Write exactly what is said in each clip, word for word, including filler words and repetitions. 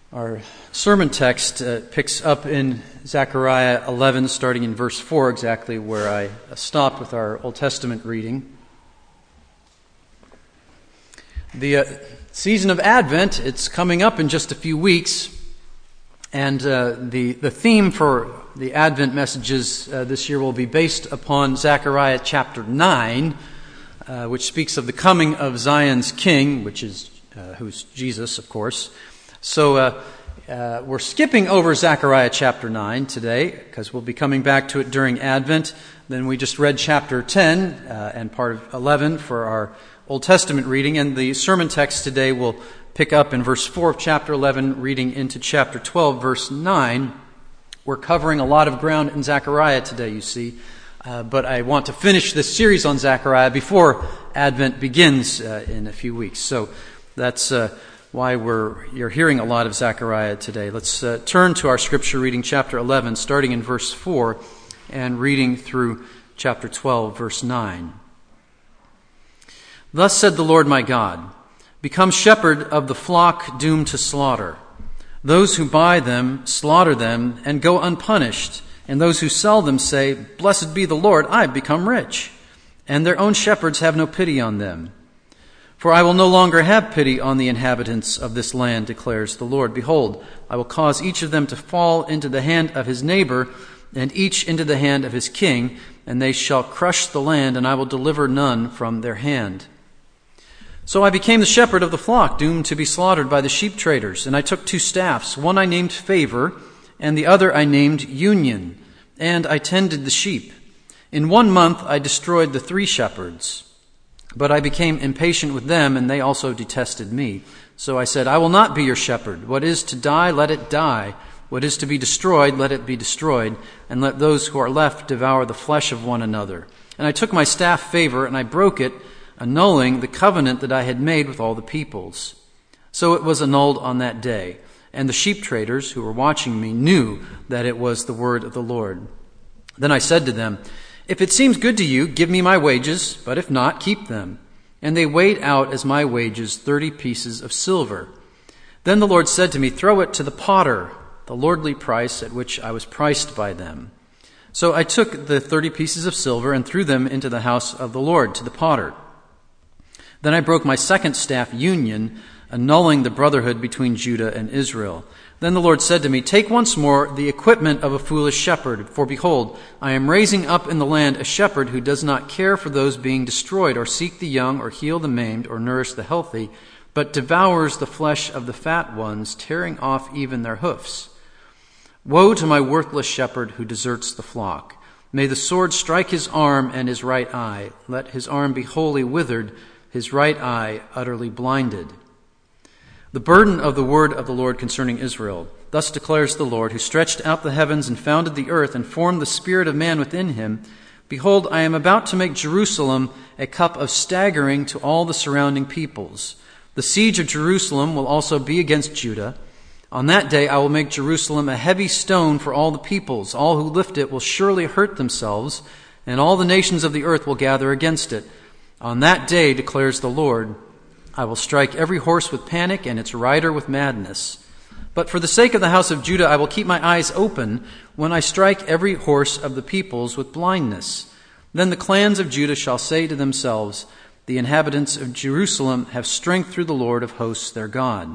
Our sermon text uh, picks up in Zechariah eleven, starting in verse four, exactly where I stopped with our Old Testament reading. The uh, season of Advent, it's coming up in just a few weeks, and uh, the, the theme for the Advent messages uh, this year will be based upon Zechariah chapter nine, uh, which speaks of the coming of Zion's King, which is uh, who's Jesus, of course. So uh, uh, we're skipping over Zechariah chapter nine today because we'll be coming back to it during Advent. Then we just read chapter ten uh, and part of eleven for our Old Testament reading. And the sermon text today will pick up in verse four of chapter eleven, reading into chapter twelve, verse nine. We're covering a lot of ground in Zechariah today, you see. Uh, but I want to finish this series on Zechariah before Advent begins uh, in a few weeks. So that's... Uh, why we're you're hearing a lot of Zechariah today. Let's uh, turn to our scripture reading, chapter eleven, starting in verse four, and reading through chapter twelve, verse nine. Thus said the Lord my God, become shepherd of the flock doomed to slaughter. Those who buy them slaughter them and go unpunished, and those who sell them say, blessed be the Lord, I've become rich. And their own shepherds have no pity on them. For I will no longer have pity on the inhabitants of this land, declares the Lord. Behold, I will cause each of them to fall into the hand of his neighbor, and each into the hand of his king, and they shall crush the land, and I will deliver none from their hand. So I became the shepherd of the flock, doomed to be slaughtered by the sheep traders, and I took two staffs. One I named Favor, and the other I named Union, and I tended the sheep. In one month I destroyed the three shepherds. But I became impatient with them, and they also detested me. So I said, I will not be your shepherd. What is to die, let it die. What is to be destroyed, let it be destroyed. And let those who are left devour the flesh of one another. And I took my staff Favor, and I broke it, annulling the covenant that I had made with all the peoples. So it was annulled on that day. And the sheep traders who were watching me knew that it was the word of the Lord. Then I said to them, if it seems good to you, give me my wages, but if not, keep them. And they weighed out as my wages thirty pieces of silver. Then the Lord said to me, throw it to the potter, the lordly price at which I was priced by them. So I took the thirty pieces of silver and threw them into the house of the Lord to the potter. Then I broke my second staff Union, annulling the brotherhood between Judah and Israel. Then the Lord said to me, take once more the equipment of a foolish shepherd, for behold, I am raising up in the land a shepherd who does not care for those being destroyed, or seek the young, or heal the maimed, or nourish the healthy, but devours the flesh of the fat ones, tearing off even their hoofs. Woe to my worthless shepherd who deserts the flock. May the sword strike his arm and his right eye. Let his arm be wholly withered, his right eye utterly blinded. The burden of the word of the Lord concerning Israel. Thus declares the Lord, who stretched out the heavens and founded the earth and formed the spirit of man within him. Behold, I am about to make Jerusalem a cup of staggering to all the surrounding peoples. The siege of Jerusalem will also be against Judah. On that day I will make Jerusalem a heavy stone for all the peoples. All who lift it will surely hurt themselves, and all the nations of the earth will gather against it. On that day, declares the Lord, I will strike every horse with panic and its rider with madness. But for the sake of the house of Judah, I will keep my eyes open when I strike every horse of the peoples with blindness. Then the clans of Judah shall say to themselves, the inhabitants of Jerusalem have strength through the Lord of hosts their God.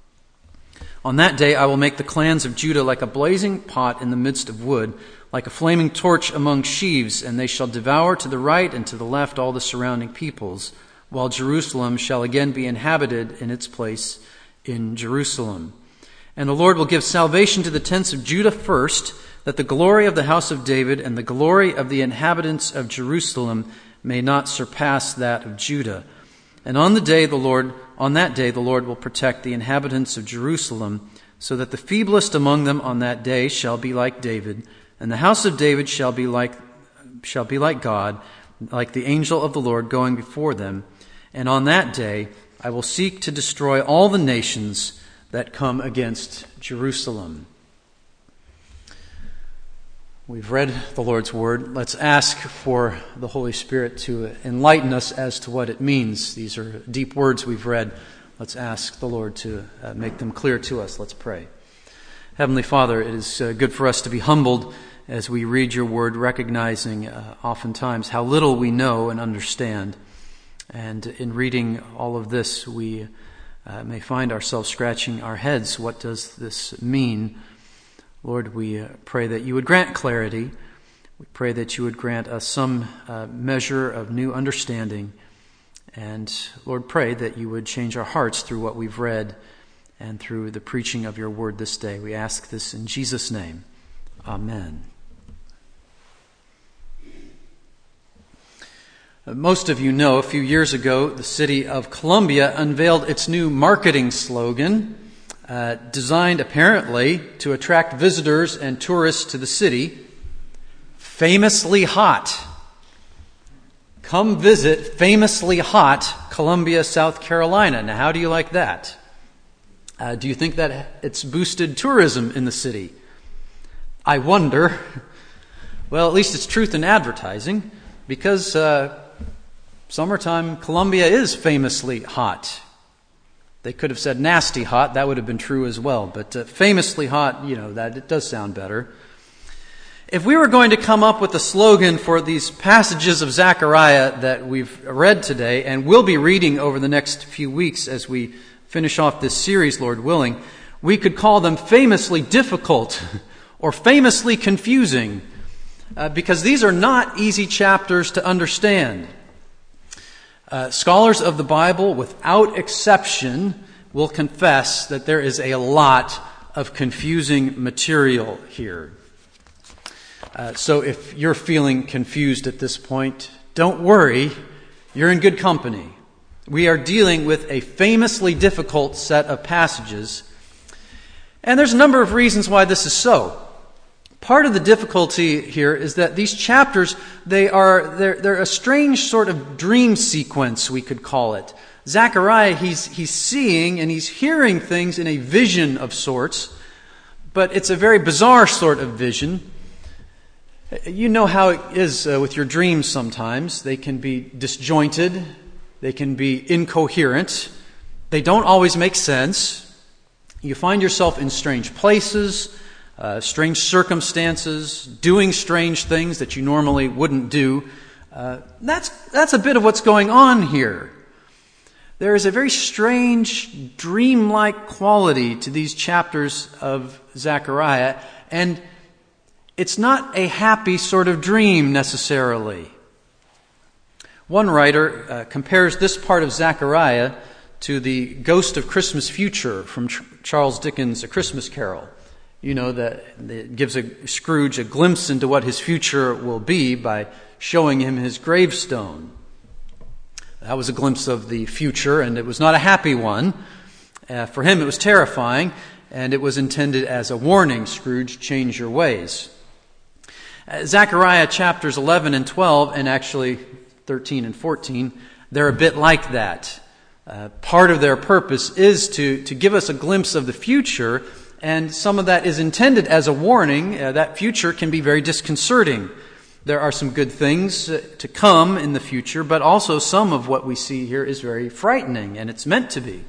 On that day I will make the clans of Judah like a blazing pot in the midst of wood, like a flaming torch among sheaves, and they shall devour to the right and to the left all the surrounding peoples, while Jerusalem shall again be inhabited in its place in Jerusalem. And the Lord will give salvation to the tents of Judah first, that the glory of the house of David and the glory of the inhabitants of Jerusalem may not surpass that of Judah. And on the day the Lord, on that day the Lord will protect the inhabitants of Jerusalem, so that the feeblest among them on that day shall be like David, and the house of David shall be like shall be like God, like the angel of the Lord going before them. And on that day, I will seek to destroy all the nations that come against Jerusalem. We've read the Lord's Word. Let's ask for the Holy Spirit to enlighten us as to what it means. These are deep words we've read. Let's ask the Lord to uh, make them clear to us. Let's pray. Heavenly Father, it is uh, good for us to be humbled as we read your word, recognizing uh, oftentimes how little we know and understand. And in reading all of this, we uh, may find ourselves scratching our heads. What does this mean? Lord, we uh, pray that you would grant clarity. We pray that you would grant us some uh, measure of new understanding. And Lord, pray that you would change our hearts through what we've read and through the preaching of your word this day. We ask this in Jesus' name. Amen. Most of you know, a few years ago, the city of Columbia unveiled its new marketing slogan, uh, designed apparently to attract visitors and tourists to the city, famously hot. Come visit famously hot Columbia, South Carolina. Now, how do you like that? Uh, do you think that it's boosted tourism in the city? I wonder. Well, at least it's truth in advertising, because uh, summertime Columbia is famously hot. They could have said nasty hot. That would have been true as well. But uh, famously hot, you know, that it does sound better. If we were going to come up with a slogan for these passages of Zechariah that we've read today and will be reading over the next few weeks as we finish off this series, Lord willing, we could call them famously difficult or famously confusing, uh, because these are not easy chapters to understand. Uh, scholars of the Bible, without exception, will confess that there is a lot of confusing material here. Uh, so if you're feeling confused at this point, don't worry, you're in good company. We are dealing with a famously difficult set of passages, and there's a number of reasons why this is so. Part of the difficulty here is that these chapters, they are they're, they're a strange sort of dream sequence, we could call it. Zechariah, he's he's seeing and he's hearing things in a vision of sorts, but it's a very bizarre sort of vision. You know how it is uh, with your dreams sometimes. They can be disjointed. They can be incoherent. They don't always make sense. You find yourself in strange places, uh, strange circumstances, doing strange things that you normally wouldn't do. Uh, that's, that's a bit of what's going on here. There is a very strange, dreamlike quality to these chapters of Zechariah, and it's not a happy sort of dream necessarily. One writer uh, compares this part of Zechariah to the Ghost of Christmas Future from Ch- Charles Dickens' A Christmas Carol. You know, that it gives a Scrooge a glimpse into what his future will be by showing him his gravestone. That was a glimpse of the future, and it was not a happy one. Uh, for him, it was terrifying, and it was intended as a warning. Scrooge, change your ways. Uh, Zechariah chapters eleven and twelve, and actually thirteen and fourteen, they're a bit like that. Uh, part of their purpose is to, to give us a glimpse of the future, and some of that is intended as a warning. Uh, that future can be very disconcerting. There are some good things uh, to come in the future, but also some of what we see here is very frightening, and it's meant to be.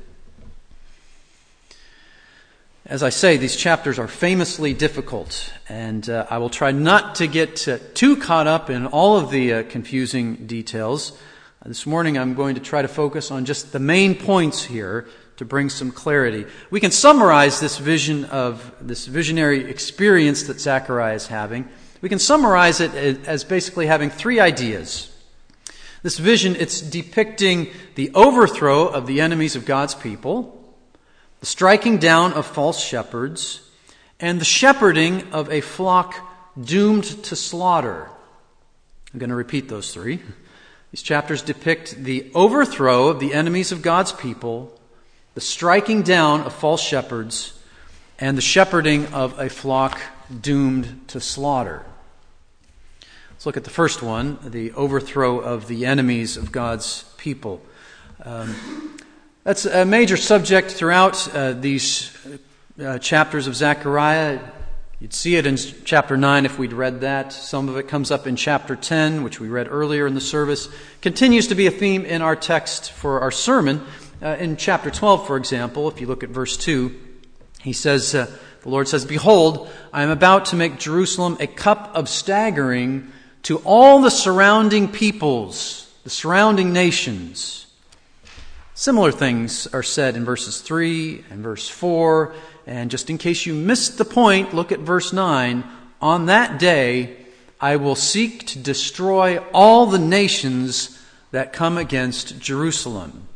As I say, these chapters are famously difficult, and uh, I will try not to get uh, too caught up in all of the uh, confusing details. Uh, this morning I'm going to try to focus on just the main points here to bring some clarity. We can summarize this vision of this visionary experience that Zechariah is having. We can summarize it as basically having three ideas. This vision, it's depicting the overthrow of the enemies of God's people, the striking down of false shepherds, and the shepherding of a flock doomed to slaughter. I'm going to repeat those three. These chapters depict the overthrow of the enemies of God's people, the striking down of false shepherds, and the shepherding of a flock doomed to slaughter. Let's look at the first one, the overthrow of the enemies of God's people. Um, That's a major subject throughout uh, these uh, chapters of Zechariah. You'd see it in chapter nine if we'd read that. Some of it comes up in chapter ten, which we read earlier in the service. Continues to be a theme in our text for our sermon. uh, in chapter twelve, for example, if you look at verse two, he says, uh, the Lord says, "Behold, I am about to make Jerusalem a cup of staggering to all the surrounding peoples," the surrounding nations. Similar things are said in verses three and verse four. And just in case you missed the point, look at verse nine. "On that day, I will seek to destroy all the nations that come against Jerusalem."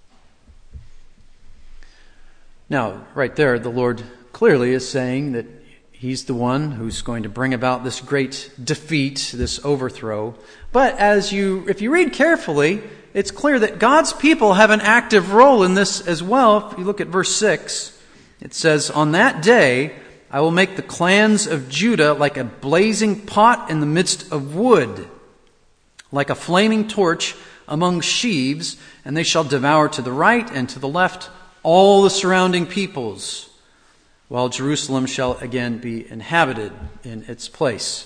Now, right there, the Lord clearly is saying that He's the one who's going to bring about this great defeat, this overthrow. But as you, if you read carefully, it's clear that God's people have an active role in this as well. If you look at verse six, it says, "On that day, I will make the clans of Judah like a blazing pot in the midst of wood, like a flaming torch among sheaves, and they shall devour to the right and to the left all the surrounding peoples, while Jerusalem shall again be inhabited in its place."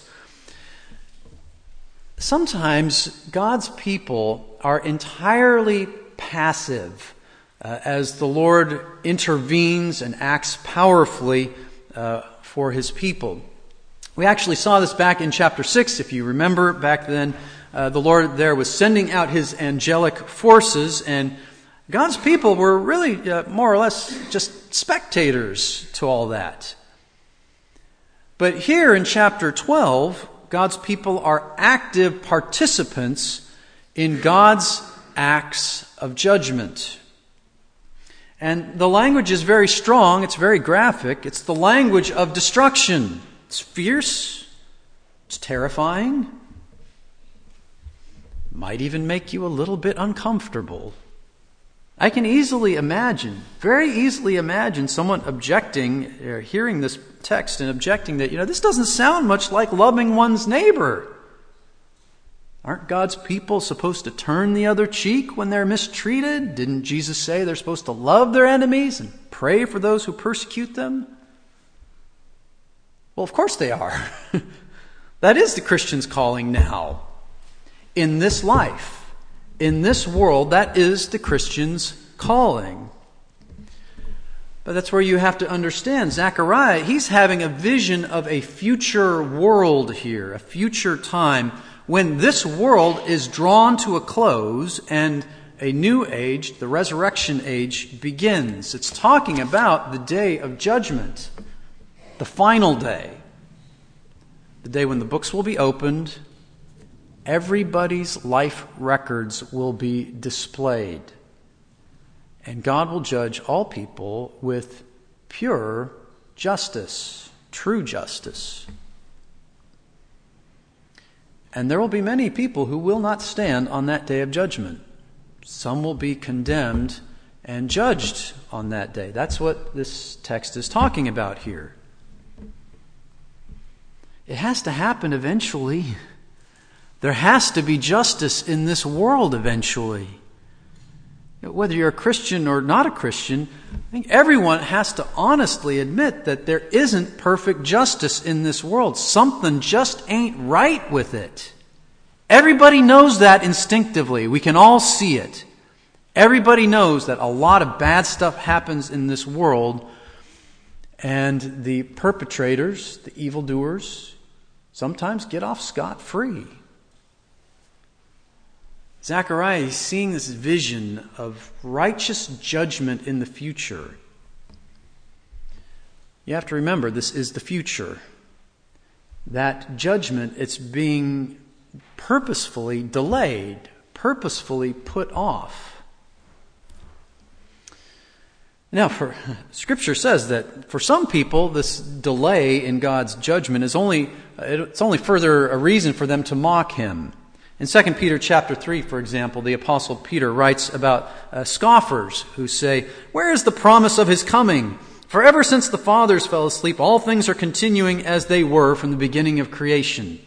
Sometimes God's people are entirely passive uh, as the Lord intervenes and acts powerfully uh, for His people. We actually saw this back in chapter six, if you remember. Back then, uh, the Lord there was sending out His angelic forces, and God's people were really uh, more or less just spectators to all that. But here in chapter twelve, God's people are active participants in God's acts of judgment. And the language is very strong, it's very graphic. It's the language of destruction. It's fierce, it's terrifying, might even make you a little bit uncomfortable. I can easily imagine, very easily imagine someone objecting, or hearing this text and objecting that, you know, this doesn't sound much like loving one's neighbor. Aren't God's people supposed to turn the other cheek when they're mistreated? Didn't Jesus say they're supposed to love their enemies and pray for those who persecute them? Well, of course they are. That is the Christian's calling now. In this life, in this world, that is the Christian's calling. But that's where you have to understand, Zechariah, he's having a vision of a future world here, a future time when this world is drawn to a close and a new age, the resurrection age, begins. It's talking about the day of judgment, the final day, the day when the books will be opened, everybody's life records will be displayed, and God will judge all people with pure justice, true justice. And there will be many people who will not stand on that day of judgment. Some will be condemned and judged on that day. That's what this text is talking about here. It has to happen eventually. There has to be justice in this world eventually. Whether you're a Christian or not a Christian, I think everyone has to honestly admit that there isn't perfect justice in this world. Something just ain't right with it. Everybody knows that instinctively. We can all see it. Everybody knows that a lot of bad stuff happens in this world, and the perpetrators, the evildoers, sometimes get off scot-free. Zechariah is seeing this vision of righteous judgment in the future. You have to remember, this is the future. That judgment, it's being purposefully delayed, purposefully put off. Now, for Scripture says that for some people, this delay in God's judgment is only, it's only further a reason for them to mock Him. In Second Peter chapter three, for example, the Apostle Peter writes about uh, scoffers who say, "Where is the promise of His coming? For ever since the fathers fell asleep, all things are continuing as they were from the beginning of creation."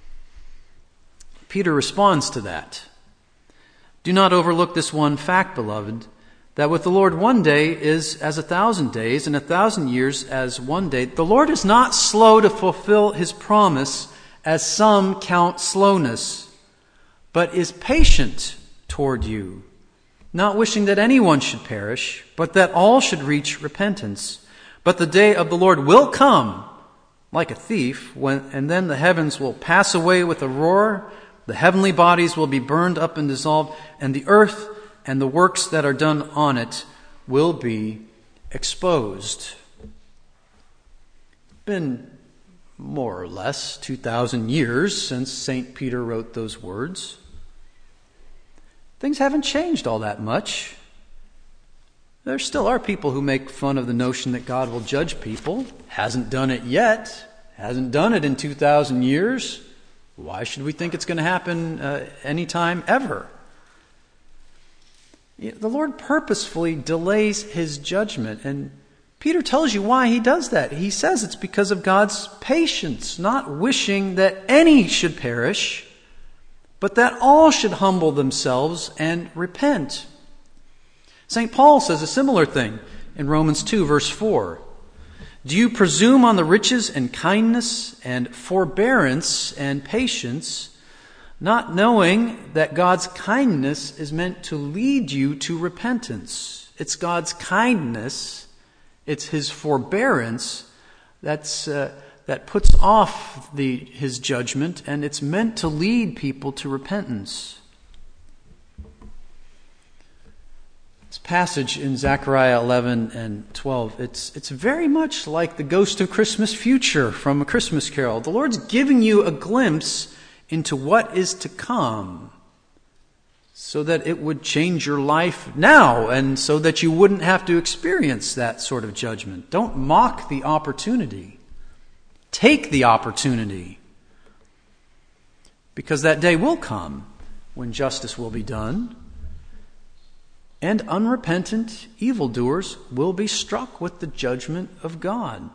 Peter responds to that. "Do not overlook this one fact, beloved, that with the Lord one day is as a thousand days, and a thousand years as one day. The Lord is not slow to fulfill His promise, as some count slowness, but is patient toward you, not wishing that anyone should perish, but that all should reach repentance. But the day of the Lord will come like a thief, when, and then the heavens will pass away with a roar, the heavenly bodies will be burned up and dissolved, and the earth and the works that are done on it will be exposed. It's been more or less two thousand years since Saint Peter wrote those words. Things haven't changed all that much. There still are people who make fun of the notion that God will judge people. Hasn't done it yet. Hasn't done it in two thousand years. Why should we think it's going to happen uh, anytime ever? The Lord purposefully delays his judgment, and Peter tells you why he does that. He says it's because of God's patience, not wishing that any should perish, but that all should humble themselves and repent. Saint Paul says a similar thing in Romans two, verse four. Do you presume on the riches and kindness and forbearance and patience, not knowing that God's kindness is meant to lead you to repentance? It's God's kindness, it's his forbearance that's uh, that puts off the his judgment, and it's meant to lead people to repentance. This passage in Zechariah eleven and twelve, it's it's very much like the Ghost of Christmas Future from A Christmas Carol. The Lord's giving you a glimpse into what is to come so that it would change your life now and so that you wouldn't have to experience that sort of judgment. Don't mock the opportunity. Take the opportunity, because that day will come when justice will be done, and unrepentant evildoers will be struck with the judgment of God.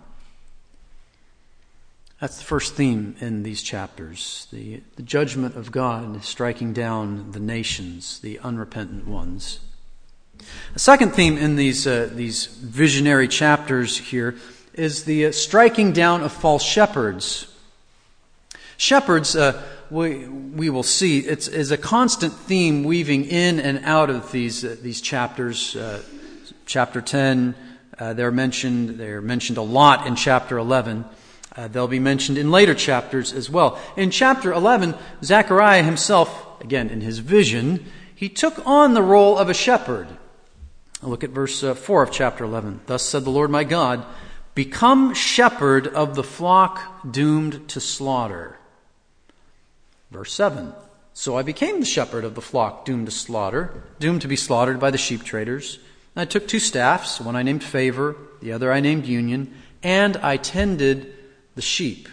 That's the first theme in these chapters, the, the judgment of God striking down the nations, the unrepentant ones. The second theme in these uh, these visionary chapters here is the uh, striking down of false shepherds. Shepherds, uh, we we will see, it's is a constant theme weaving in and out of these uh, these chapters. Uh, chapter ten, uh, they're mentioned. They're mentioned a lot in chapter eleven. Uh, they'll be mentioned in later chapters as well. In chapter eleven, Zechariah himself, again in his vision, he took on the role of a shepherd. Look at verse uh, four of chapter eleven. Thus said the Lord my God, become shepherd of the flock doomed to slaughter. Verse seven. So I became the shepherd of the flock doomed to slaughter, doomed to be slaughtered by the sheep traders. And I took two staffs, one I named Favor, the other I named Union, and I tended the sheep.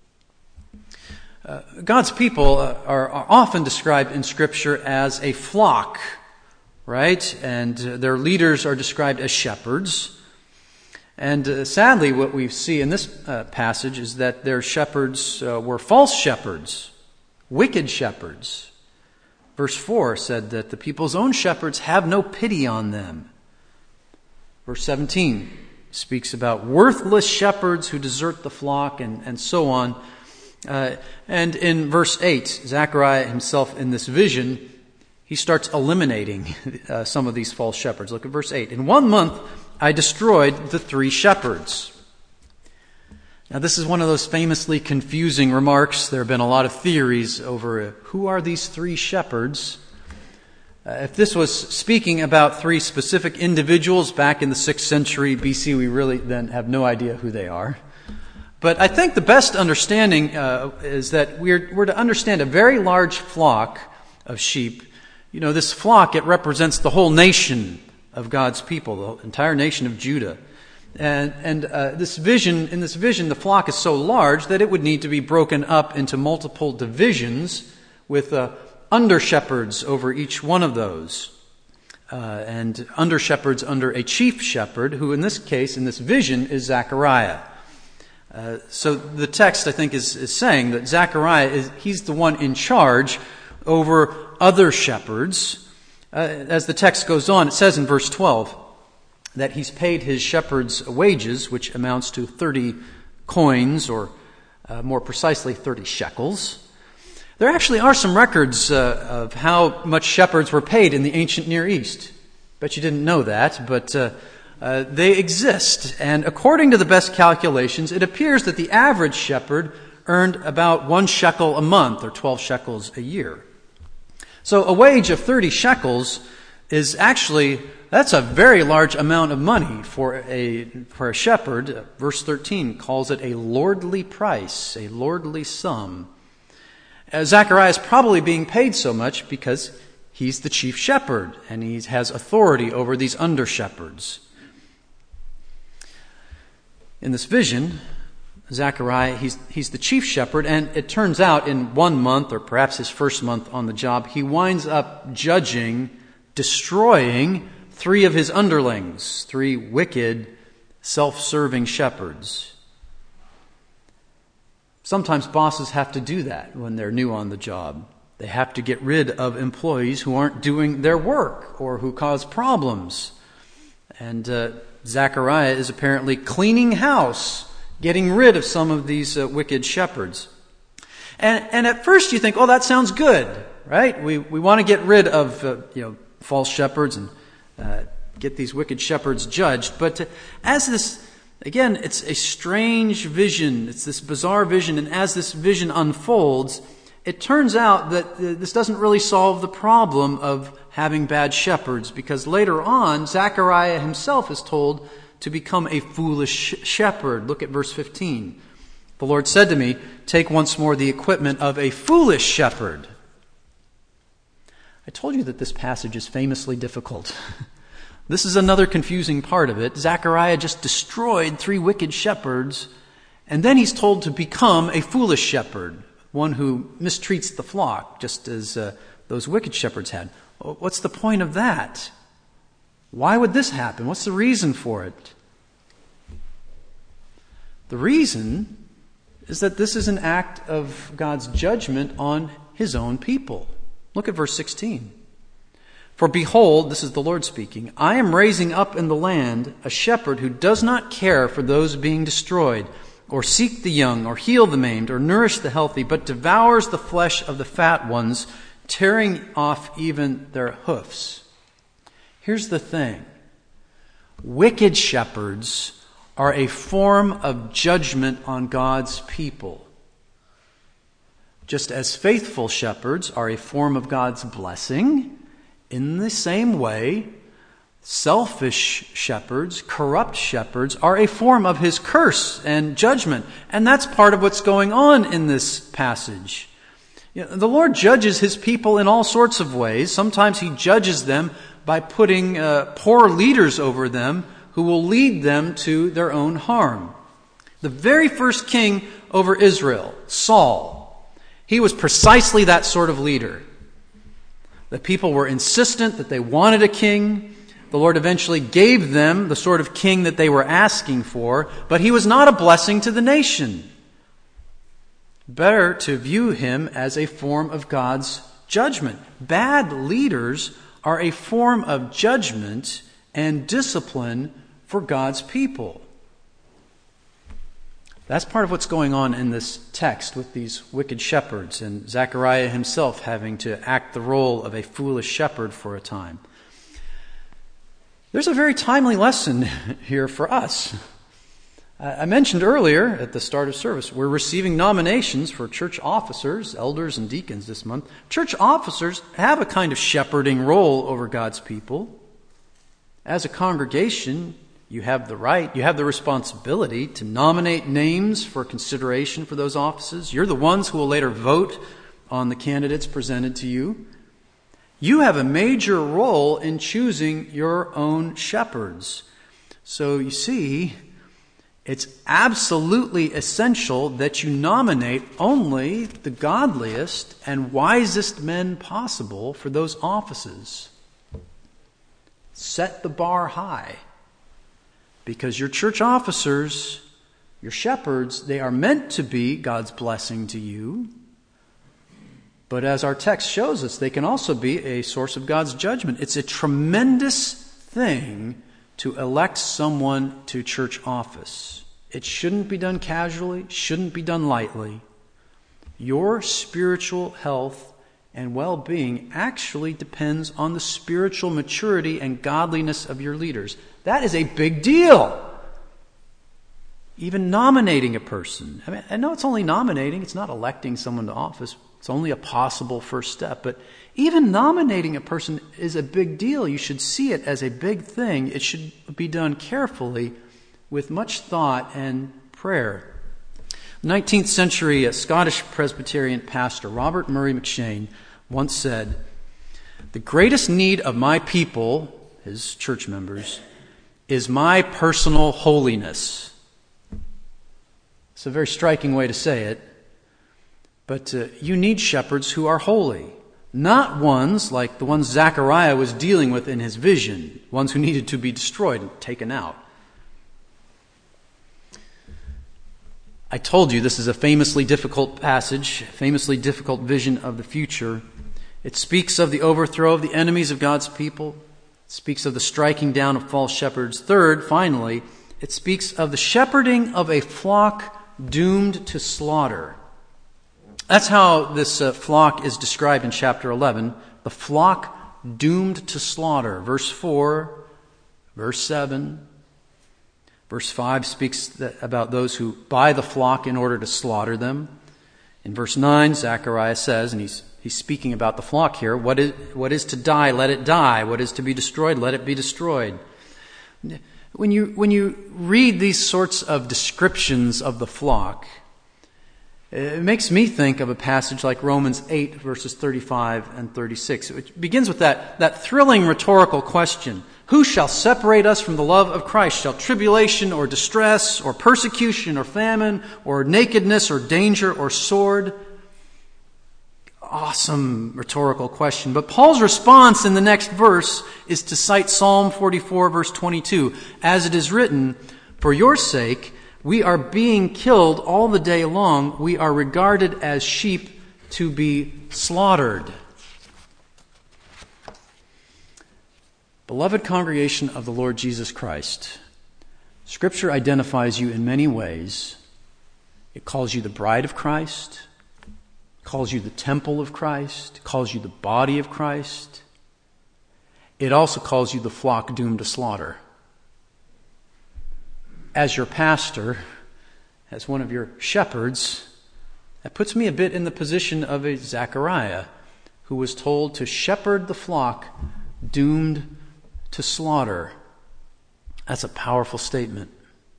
Uh, God's people uh, are, are often described in Scripture as a flock, right? And uh, their leaders are described as shepherds. And uh, sadly, what we see in this uh, passage is that their shepherds uh, were false shepherds, wicked shepherds. Verse four said that the people's own shepherds have no pity on them. Verse seventeen speaks about worthless shepherds who desert the flock, and, and so on. Uh, and in verse eight, Zechariah himself in this vision, he starts eliminating uh, some of these false shepherds. Look at verse eight. In one month I destroyed the three shepherds. Now this is one of those famously confusing remarks. There have been a lot of theories over uh, who are these three shepherds. Uh, if this was speaking about three specific individuals back in the sixth century B C, we really then have no idea who they are. But I think the best understanding uh, is that we're, we're to understand a very large flock of sheep. You know, this flock, it represents the whole nation of God's people, the entire nation of Judah. And, and uh, this vision, in this vision, the flock is so large that it would need to be broken up into multiple divisions with uh, under-shepherds over each one of those. Uh, and under-shepherds under a chief shepherd, who in this case, in this vision, is Zechariah. Uh, so the text, I think, is, is saying that Zechariah, is he's the one in charge over other shepherds. Uh, as the text goes on, it says in verse twelve that he's paid his shepherds' wages, which amounts to thirty coins, or uh, more precisely, thirty shekels. There actually are some records uh, of how much shepherds were paid in the ancient Near East. Bet you didn't know that, but uh, uh, they exist. And according to the best calculations, it appears that the average shepherd earned about one shekel a month, or twelve shekels a year. So a wage of thirty shekels is actually, that's a very large amount of money for a for a shepherd. Verse thirteen calls it a lordly price, a lordly sum. Uh, Zechariah is probably being paid so much because he's the chief shepherd and he has authority over these under-shepherds. In this vision, Zechariah, he's, he's the chief shepherd, and it turns out in one month, or perhaps his first month on the job, he winds up judging, destroying three of his underlings, three wicked, self-serving shepherds. Sometimes bosses have to do that when they're new on the job. They have to get rid of employees who aren't doing their work or who cause problems. And uh, Zechariah is apparently cleaning house, getting rid of some of these uh, wicked shepherds. And, and at first you think, oh, that sounds good, right? We we want to get rid of uh, you know false shepherds and uh, get these wicked shepherds judged. But uh, as this, again, it's a strange vision. It's this bizarre vision. And as this vision unfolds, it turns out that uh, this doesn't really solve the problem of having bad shepherds, because later on, Zechariah himself is told to become a foolish shepherd. Look at verse fifteen. The Lord said to me, take once more the equipment of a foolish shepherd. I told you that this passage is famously difficult. This is another confusing part of it. Zechariah just destroyed three wicked shepherds, and then he's told to become a foolish shepherd, one who mistreats the flock, just as uh, those wicked shepherds had. What's the point of that? Why would this happen? What's the reason for it? The reason is that this is an act of God's judgment on his own people. Look at verse sixteen. For behold, this is the Lord speaking, I am raising up in the land a shepherd who does not care for those being destroyed, or seek the young, or heal the maimed, or nourish the healthy, but devours the flesh of the fat ones, tearing off even their hoofs. Here's the thing. Wicked shepherds are a form of judgment on God's people. Just as faithful shepherds are a form of God's blessing, in the same way, selfish shepherds, corrupt shepherds, are a form of his curse and judgment. And that's part of what's going on in this passage. You know, the Lord judges his people in all sorts of ways. Sometimes he judges them by putting uh, poor leaders over them who will lead them to their own harm. The very first king over Israel, Saul, he was precisely that sort of leader. The people were insistent that they wanted a king. The Lord eventually gave them the sort of king that they were asking for, but he was not a blessing to the nation. Better to view him as a form of God's judgment. Bad leaders are a form of judgment and discipline for God's people. That's part of what's going on in this text with these wicked shepherds and Zechariah himself having to act the role of a foolish shepherd for a time. There's a very timely lesson here for us. I mentioned earlier at the start of service, we're receiving nominations for church officers, elders, and deacons this month. Church officers have a kind of shepherding role over God's people. As a congregation, you have the right, you have the responsibility to nominate names for consideration for those offices. You're the ones who will later vote on the candidates presented to you. You have a major role in choosing your own shepherds. So you see, it's absolutely essential that you nominate only the godliest and wisest men possible for those offices. Set the bar high. Because your church officers, your shepherds, they are meant to be God's blessing to you. But as our text shows us, they can also be a source of God's judgment. It's a tremendous thing to elect someone to church office. It shouldn't be done casually, shouldn't be done lightly. Your spiritual health and well-being actually depends on the spiritual maturity and godliness of your leaders. That is a big deal. Even nominating a person. I mean, I know it's only nominating. It's not electing someone to office. It's only a possible first step. But even nominating a person is a big deal. You should see it as a big thing. It should be done carefully with much thought and prayer. nineteenth century a Scottish Presbyterian pastor Robert Murray McCheyne once said, "The greatest need of my people," his church members, "is my personal holiness." It's a very striking way to say it, but uh, you need shepherds who are holy, not ones like the ones Zechariah was dealing with in his vision, ones who needed to be destroyed and taken out. I told you this is a famously difficult passage, famously difficult vision of the future. It speaks of the overthrow of the enemies of God's people. It speaks of the striking down of false shepherds. Third, finally, it speaks of the shepherding of a flock doomed to slaughter. That's how this uh, flock is described in chapter eleven. The flock doomed to slaughter. Verse four, verse seven. Verse five speaks that, about those who buy the flock in order to slaughter them. In verse nine, Zechariah says, and he's he's speaking about the flock here, what is, what is to die, let it die. What is to be destroyed, let it be destroyed. When you when you read these sorts of descriptions of the flock, it makes me think of a passage like Romans eight, verses thirty-five and thirty-six. It begins with that, that thrilling rhetorical question. Who shall separate us from the love of Christ? Shall tribulation or distress or persecution or famine or nakedness or danger or sword? Awesome rhetorical question. But Paul's response in the next verse is to cite Psalm forty-four, verse twenty-two. As it is written, "For your sake we are being killed all the day long. We are regarded as sheep to be slaughtered." Beloved congregation of the Lord Jesus Christ, Scripture identifies you in many ways. It calls you the bride of Christ, calls you the temple of Christ, calls you the body of Christ. It also calls you the flock doomed to slaughter. As your pastor, as one of your shepherds, that puts me a bit in the position of a Zechariah who was told to shepherd the flock doomed to slaughter. That's a powerful statement.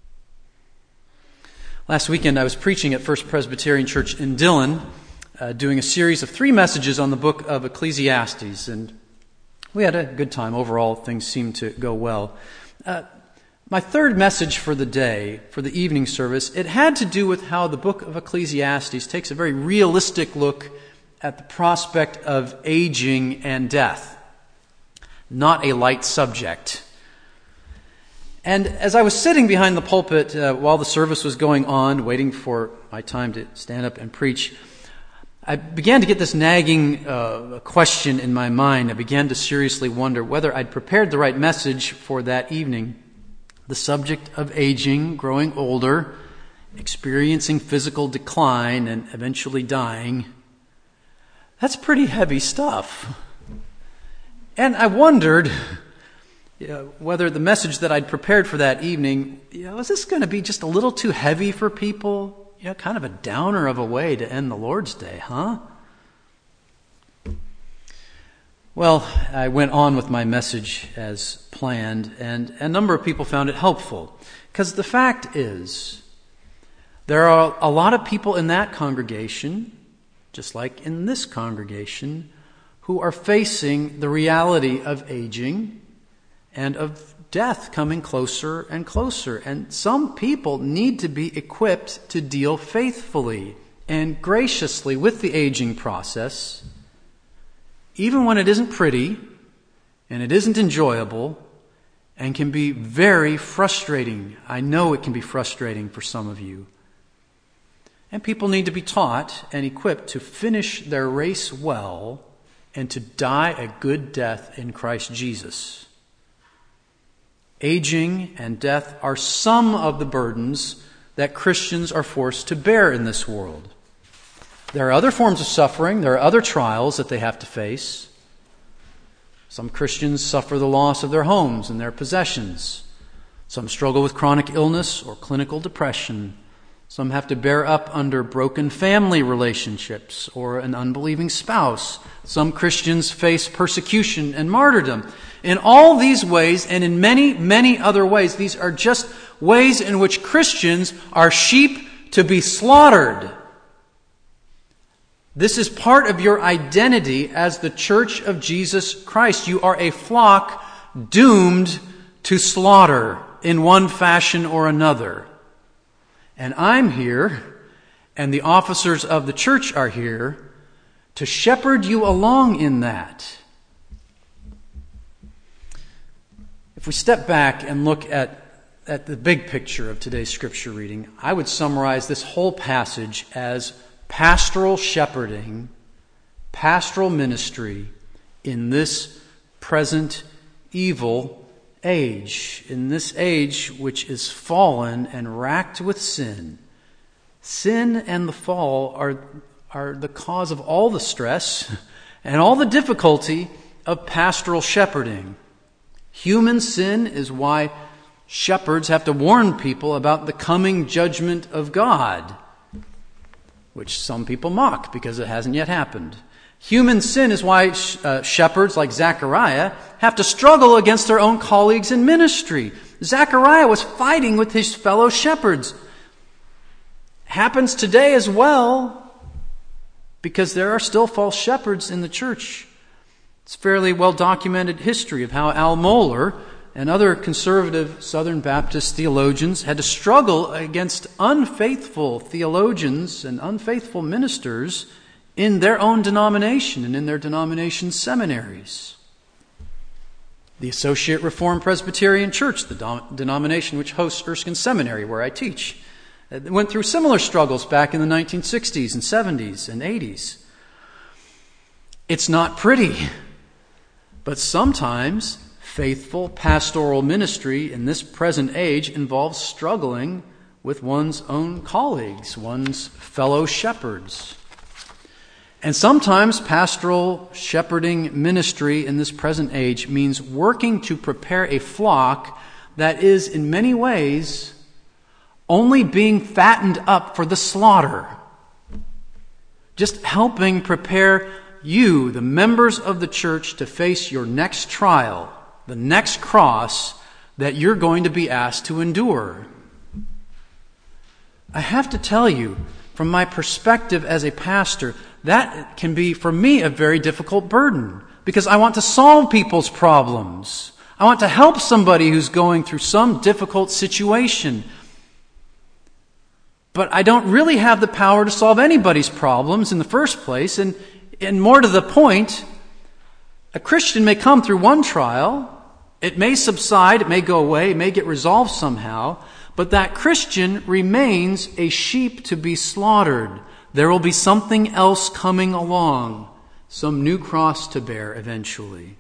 Last weekend I was preaching at First Presbyterian Church in Dillon, uh, doing a series of three messages on the book of Ecclesiastes, and we had a good time. Overall, things seemed to go well. Uh, my third message for the day, for the evening service, it had to do with how the book of Ecclesiastes takes a very realistic look at the prospect of aging and death. Not a light subject. And as I was sitting behind the pulpit uh, while the service was going on, waiting for my time to stand up and preach, I began to get this nagging uh, question in my mind. I began to seriously wonder whether I'd prepared the right message for that evening. The subject of aging, growing older, experiencing physical decline, and eventually dying. That's pretty heavy stuff. And I wondered you know, whether the message that I'd prepared for that evening, you know, is this going to be just a little too heavy for people? You know, kind of a downer of a way to end the Lord's Day, huh? Well, I went on with my message as planned, and a number of people found it helpful. Because the fact is, there are a lot of people in that congregation, just like in this congregation, who are facing the reality of aging and of death coming closer and closer. And some people need to be equipped to deal faithfully and graciously with the aging process, even when it isn't pretty and it isn't enjoyable and can be very frustrating. I know it can be frustrating for some of you. And people need to be taught and equipped to finish their race well and to die a good death in Christ Jesus. Aging and death are some of the burdens that Christians are forced to bear in this world. There are other forms of suffering. There are other trials that they have to face. Some Christians suffer the loss of their homes and their possessions. Some struggle with chronic illness or clinical depression. Some have to bear up under broken family relationships or an unbelieving spouse. Some Christians face persecution and martyrdom. In all these ways, and in many, many other ways, these are just ways in which Christians are sheep to be slaughtered. This is part of your identity as the Church of Jesus Christ. You are a flock doomed to slaughter in one fashion or another. And I'm here, and the officers of the church are here, to shepherd you along in that. If we step back and look at, at the big picture of today's scripture reading, I would summarize this whole passage as pastoral shepherding, pastoral ministry in this present evil age, in this age which is fallen and racked with sin. Sin and the fall are, are the cause of all the stress and all the difficulty of pastoral shepherding. Human sin is why shepherds have to warn people about the coming judgment of God, which some people mock because it hasn't yet happened. Human sin is why uh, shepherds like Zechariah have to struggle against their own colleagues in ministry. Zechariah was fighting with his fellow shepherds. Happens today as well, because there are still false shepherds in the church. It's fairly well documented history of how Al Mohler and other conservative Southern Baptist theologians had to struggle against unfaithful theologians and unfaithful ministers in their own denomination and in their denomination seminaries. The Associate Reformed Presbyterian Church, the do- denomination which hosts Erskine Seminary, where I teach, went through similar struggles back in the nineteen sixties and seventies and eighties. It's not pretty, but sometimes faithful pastoral ministry in this present age involves struggling with one's own colleagues, one's fellow shepherds. And sometimes pastoral shepherding ministry in this present age means working to prepare a flock that is in many ways only being fattened up for the slaughter. Just helping prepare you, the members of the church, to face your next trial, the next cross that you're going to be asked to endure. I have to tell you, from my perspective as a pastor, that can be, for me, a very difficult burden, because I want to solve people's problems. I want to help somebody who's going through some difficult situation. But I don't really have the power to solve anybody's problems in the first place. And, and more to the point, a Christian may come through one trial, it may subside, it may go away, it may get resolved somehow, but that Christian remains a sheep to be slaughtered. There will be something else coming along, some new cross to bear eventually.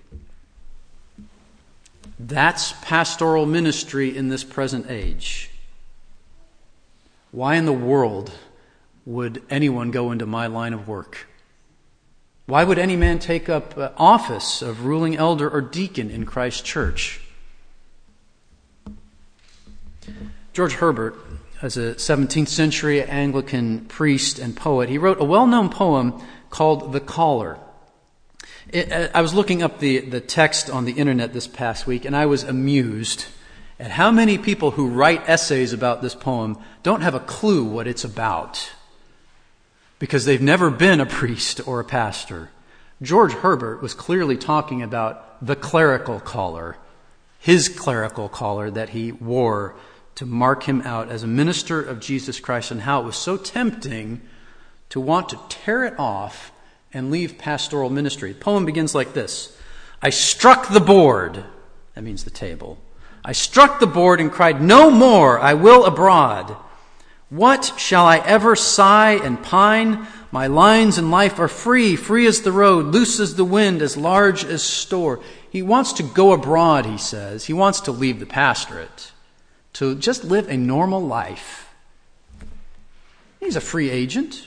That's pastoral ministry in this present age. Why in the world would anyone go into my line of work? Why would any man take up uh, office of ruling elder or deacon in Christ's church? George Herbert, as a seventeenth century Anglican priest and poet, he wrote a well-known poem called The Caller. It, I was looking up the, the text on the internet this past week, and I was amused at how many people who write essays about this poem don't have a clue what it's about, because they've never been a priest or a pastor. George Herbert was clearly talking about the clerical collar, his clerical collar that he wore to mark him out as a minister of Jesus Christ, and how it was so tempting to want to tear it off and leave pastoral ministry. The poem begins like this. I struck the board, that means the table. I struck the board and cried, no more, I will abroad. What shall I ever sigh and pine? My lines in life are free, free as the road, loose as the wind, as large as store. He wants to go abroad, he says. He wants to leave the pastorate, to just live a normal life. He's a free agent.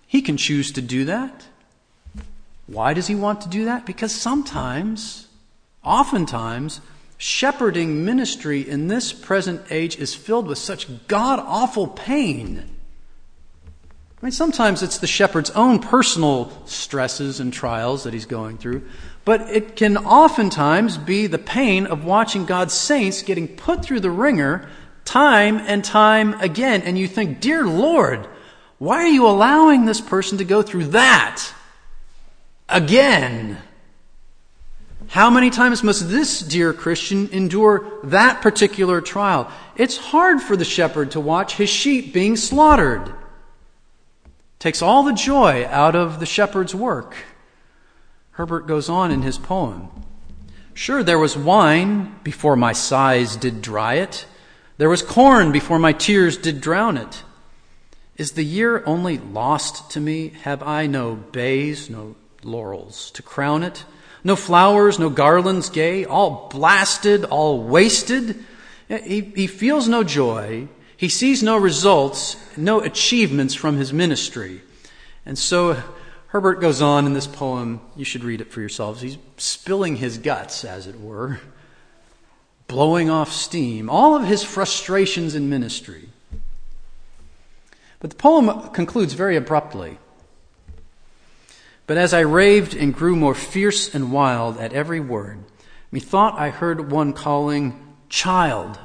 He can choose to do that. Why does he want to do that? Because sometimes, oftentimes, shepherding ministry in this present age is filled with such god-awful pain. I mean, sometimes it's the shepherd's own personal stresses and trials that he's going through, but it can oftentimes be the pain of watching God's saints getting put through the ringer time and time again. And you think, dear Lord, why are you allowing this person to go through that again? How many times must this dear Christian endure that particular trial? It's hard for the shepherd to watch his sheep being slaughtered. Takes all the joy out of the shepherd's work. Herbert goes on in his poem. Sure, there was wine before my sighs did dry it. There was corn before my tears did drown it. Is the year only lost to me? Have I no bays, no laurels to crown it? No flowers, no garlands gay, all blasted, all wasted. He, he feels no joy. He sees no results, no achievements from his ministry. And so Herbert goes on in this poem. You should read it for yourselves. He's spilling his guts, as it were, blowing off steam, all of his frustrations in ministry. But the poem concludes very abruptly. But as I raved and grew more fierce and wild at every word, methought I heard one calling, "Child."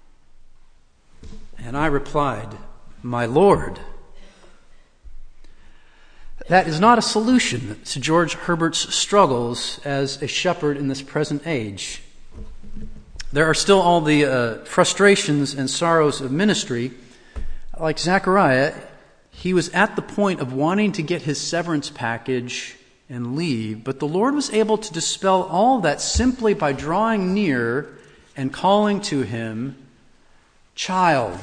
And I replied, "My Lord." That is not a solution to George Herbert's struggles as a shepherd in this present age. There are still all the uh, frustrations and sorrows of ministry. Like Zechariah, he was at the point of wanting to get his severance package and leave, but the Lord was able to dispel all that simply by drawing near and calling to him, "Child."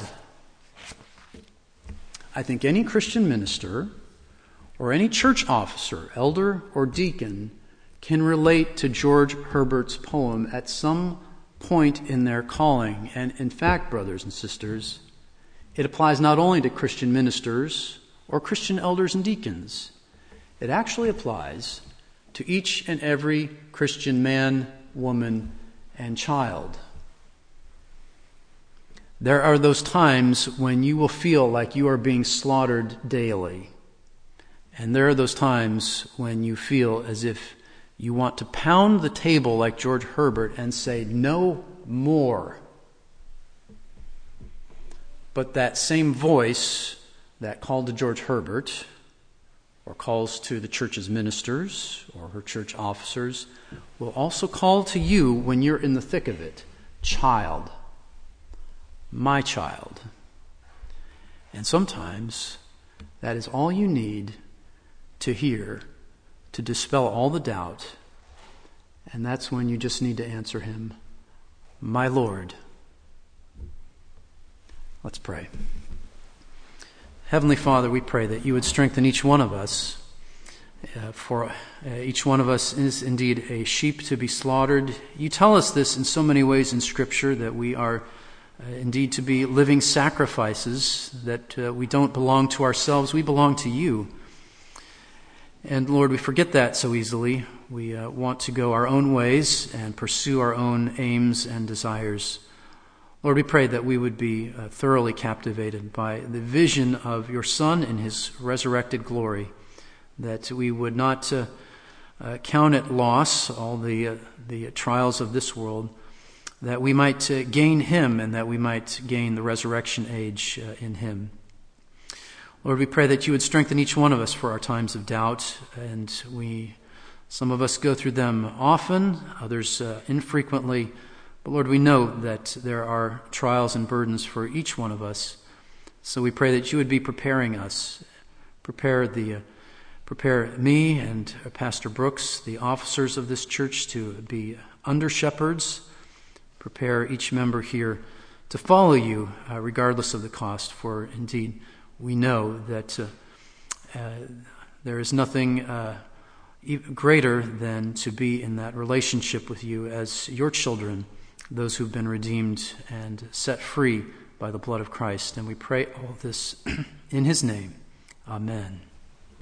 I think any Christian minister or any church officer, elder or deacon, can relate to George Herbert's poem at some point in their calling. And in fact, brothers and sisters, it applies not only to Christian ministers or Christian elders and deacons. It actually applies to each and every Christian man, woman, and child. There are those times when you will feel like you are being slaughtered daily. And there are those times when you feel as if you want to pound the table like George Herbert and say, "No more." But that same voice that called to George Herbert, or calls to the church's ministers or her church officers, will also call to you when you're in the thick of it, "Child, my child." And sometimes that is all you need to hear to dispel all the doubt. And that's when you just need to answer him, "My Lord." Let's pray. Heavenly Father, we pray that you would strengthen each one of us. Uh, for uh, each one of us is indeed a sheep to be slaughtered. You tell us this in so many ways in Scripture, that we are uh, indeed to be living sacrifices, that uh, we don't belong to ourselves, we belong to you. And Lord, we forget that so easily. We uh, want to go our own ways and pursue our own aims and desires. Lord, we pray that we would be uh, thoroughly captivated by the vision of your Son in his resurrected glory, that we would not uh, uh, count it loss, all the uh, the trials of this world, that we might uh, gain him and that we might gain the resurrection age uh, in him. Lord, we pray that you would strengthen each one of us for our times of doubt, and we, some of us go through them often, others uh, infrequently. But Lord, we know that there are trials and burdens for each one of us. So we pray that you would be preparing us. Prepare the, uh, prepare me and uh, Pastor Brooks, the officers of this church, to be under shepherds. Prepare each member here to follow you, uh, regardless of the cost. For indeed, we know that uh, uh, there is nothing uh, greater than to be in that relationship with you as your children, those who've been redeemed and set free by the blood of Christ. And we pray all this in his name. Amen.